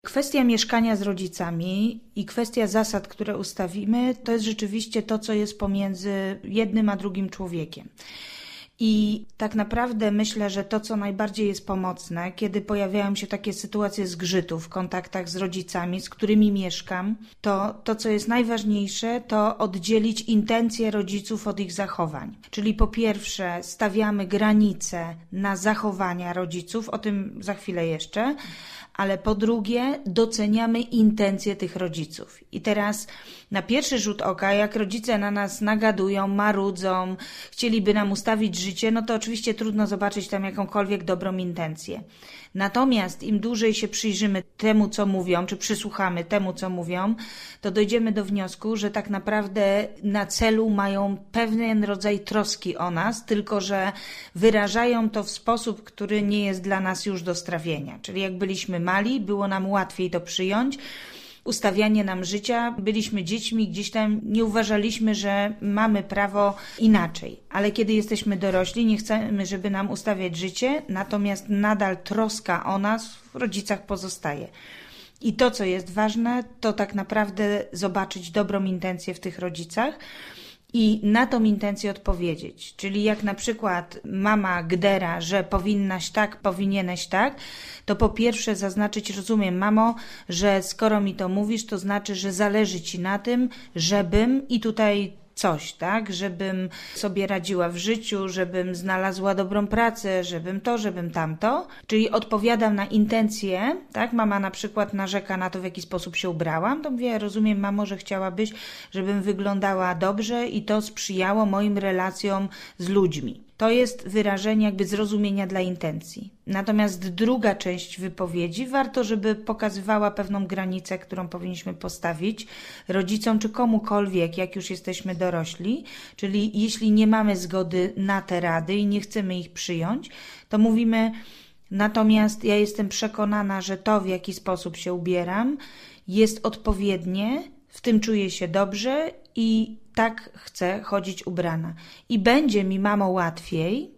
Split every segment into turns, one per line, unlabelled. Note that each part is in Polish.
Kwestia mieszkania z rodzicami i kwestia zasad, które ustawimy, to jest rzeczywiście to, co jest pomiędzy jednym a drugim człowiekiem. I tak naprawdę myślę, że to, co najbardziej jest pomocne, kiedy pojawiają się takie sytuacje zgrzytu w kontaktach z rodzicami, z którymi mieszkam, to co jest najważniejsze, to oddzielić intencje rodziców od ich zachowań. Czyli po pierwsze stawiamy granice na zachowania rodziców, o tym za chwilę jeszcze, ale po drugie doceniamy intencje tych rodziców. I teraz na pierwszy rzut oka, jak rodzice na nas nagadują, marudzą, chcieliby nam ustawić życie, no to oczywiście trudno zobaczyć tam jakąkolwiek dobrą intencję. Natomiast im dłużej się przyjrzymy temu, co mówią, czy przysłuchamy temu, co mówią, to dojdziemy do wniosku, że tak naprawdę na celu mają pewien rodzaj troski o nas, tylko że wyrażają to w sposób, który nie jest dla nas już do strawienia. Czyli jak byliśmy mali, było nam łatwiej to przyjąć, ustawianie nam życia, byliśmy dziećmi, gdzieś tam nie uważaliśmy, że mamy prawo inaczej. Ale kiedy jesteśmy dorośli, nie chcemy, żeby nam ustawiać życie, natomiast nadal troska o nas w rodzicach pozostaje. I to, co jest ważne, to tak naprawdę zobaczyć dobrą intencję w tych rodzicach i na tą intencję odpowiedzieć. Czyli jak na przykład mama gdera, że powinnaś tak, powinieneś tak, to po pierwsze zaznaczyć, rozumiem mamo, że skoro mi to mówisz, to znaczy, że zależy ci na tym, żebym i tutaj coś, tak, żebym sobie radziła w życiu, żebym znalazła dobrą pracę, żebym to, żebym tamto. Czyli odpowiadam na intencje, tak, mama na przykład narzeka na to, w jaki sposób się ubrałam, to mówię, rozumiem mamo, że chciałabyś, żebym wyglądała dobrze i to sprzyjało moim relacjom z ludźmi. To jest wyrażenie jakby zrozumienia dla intencji. Natomiast druga część wypowiedzi, warto, żeby pokazywała pewną granicę, którą powinniśmy postawić rodzicom czy komukolwiek, jak już jesteśmy dorośli. Czyli jeśli nie mamy zgody na te rady i nie chcemy ich przyjąć, to mówimy, natomiast ja jestem przekonana, że to, w jaki sposób się ubieram, jest odpowiednie, w tym czuję się dobrze i tak chcę chodzić ubrana. I będzie mi, mamo, łatwiej,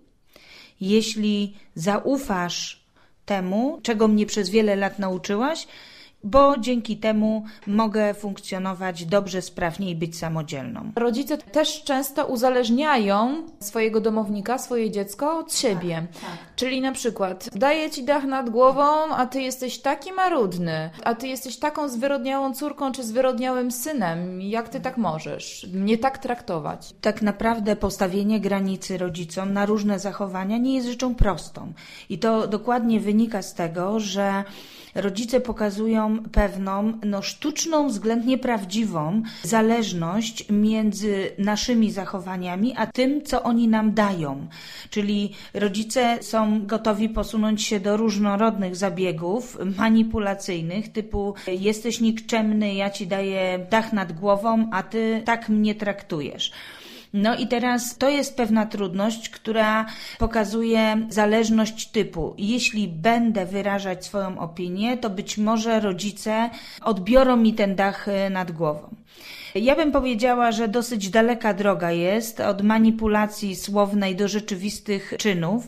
jeśli zaufasz temu, czego mnie przez wiele lat nauczyłaś, bo dzięki temu mogę funkcjonować dobrze, sprawnie i być samodzielną.
Rodzice też często uzależniają swojego domownika, swoje dziecko od siebie. Tak. Czyli na przykład daję ci dach nad głową, a ty jesteś taki marudny, a ty jesteś taką zwyrodniałą córką czy zwyrodniałym synem. Jak ty tak możesz mnie tak traktować?
Tak naprawdę postawienie granicy rodzicom na różne zachowania nie jest rzeczą prostą. I to dokładnie wynika z tego, że rodzice pokazują pewną, sztuczną, względnie prawdziwą zależność między naszymi zachowaniami, a tym, co oni nam dają. Czyli rodzice są gotowi posunąć się do różnorodnych zabiegów manipulacyjnych, typu jesteś nikczemny, ja ci daję dach nad głową, a ty tak mnie traktujesz. No i teraz to jest pewna trudność, która pokazuje zależność typu. Jeśli będę wyrażać swoją opinię, to być może rodzice odbiorą mi ten dach nad głową. Ja bym powiedziała, że dosyć daleka droga jest od manipulacji słownej do rzeczywistych czynów,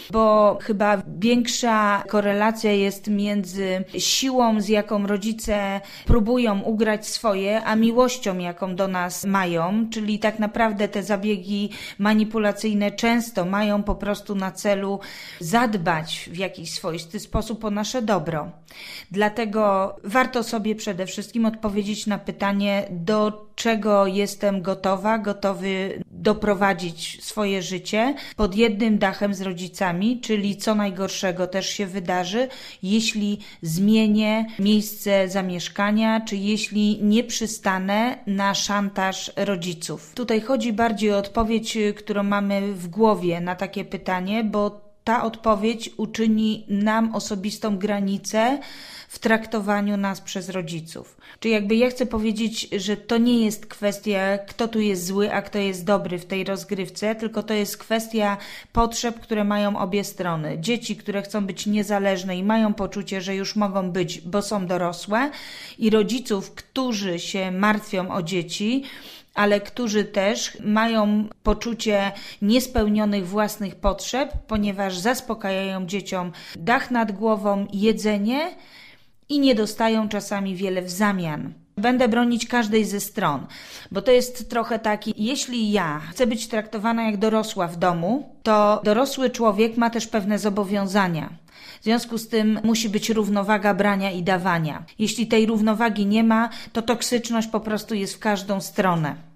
bo chyba większa korelacja jest między siłą, z jaką rodzice próbują ugrać swoje, a miłością, jaką do nas mają, czyli tak naprawdę te zabiegi manipulacyjne często mają po prostu na celu zadbać w jakiś swoisty sposób o nasze dobro. Dlatego warto sobie przede wszystkim odpowiedzieć na pytanie, do czego jestem gotowy doprowadzić swoje życie pod jednym dachem z rodzicami, czyli co najgorszego też się wydarzy, jeśli zmienię miejsce zamieszkania, czy jeśli nie przystanę na szantaż rodziców. Tutaj chodzi bardziej o odpowiedź, którą mamy w głowie na takie pytanie, bo ta odpowiedź uczyni nam osobistą granicę w traktowaniu nas przez rodziców. Czyli jakby ja chcę powiedzieć, że to nie jest kwestia, kto tu jest zły, a kto jest dobry w tej rozgrywce, tylko to jest kwestia potrzeb, które mają obie strony. Dzieci, które chcą być niezależne i mają poczucie, że już mogą być, bo są dorosłe, i rodziców, którzy się martwią o dzieci, ale którzy też mają poczucie niespełnionych własnych potrzeb, ponieważ zaspokajają dzieciom dach nad głową, jedzenie i nie dostają czasami wiele w zamian. Będę bronić każdej ze stron, bo to jest trochę taki, jeśli ja chcę być traktowana jak dorosła w domu, to dorosły człowiek ma też pewne zobowiązania. W związku z tym musi być równowaga brania i dawania. Jeśli tej równowagi nie ma, to toksyczność po prostu jest w każdą stronę.